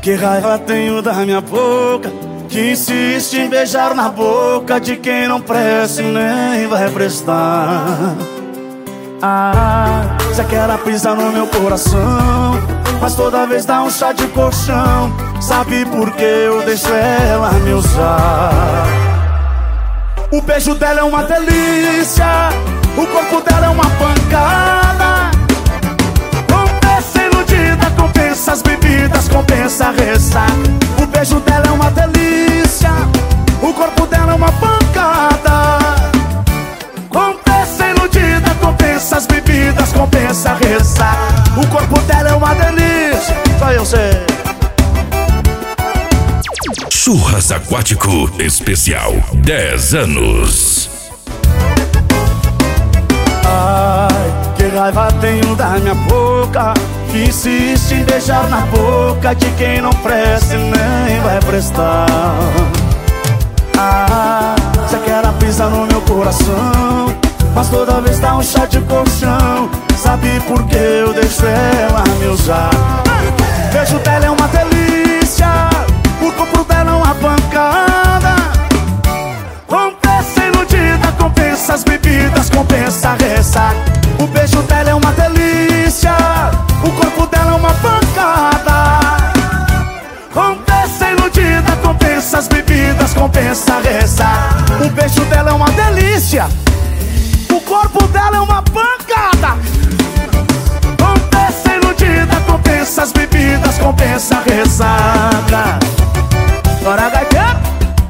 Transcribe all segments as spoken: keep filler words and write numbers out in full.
que raiva tenho da minha boca, que insiste em beijar na boca de quem não presta e nem vai prestar. Ah, você quer pisar no meu coração, mas toda vez dá um chá de colchão. Sabe por que eu deixo ela me usar? O beijo dela é uma delícia, o corpo dela é uma pancada. Compensa iludida, compensa as bebidas, compensa a ressaca. O beijo dela é uma delícia, o corpo dela é uma pancada. Compensa iludida, compensa as bebidas, compensa a ressaca. O corpo dela é uma delícia, só eu sei. Churras Aquático Especial dez anos. Ai, que raiva tenho da minha boca, que insiste em beijar na boca de quem não presta e nem vai prestar. Ah, você quer pisar no meu coração, mas toda vez dá um chá de colchão. Sabe por que eu deixo ela me usar? Beijo dela é uma delícia, o corpo dela é uma pancada. Compensa iludida, compensa as bebidas, compensa a ressaca. O beijo dela é uma delícia, o corpo dela é uma pancada. Compensa iludida, compensa as bebidas, compensa a ressaca. O beijo dela é uma delícia, o corpo dela é uma pancada. Compensa iludida, compensa as bebidas, compensa a ressaca. Bora, gaiteiro!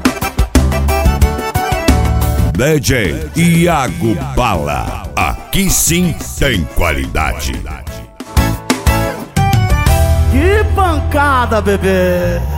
D J Iago Bala, aqui sim tem qualidade. Que pancada, bebê!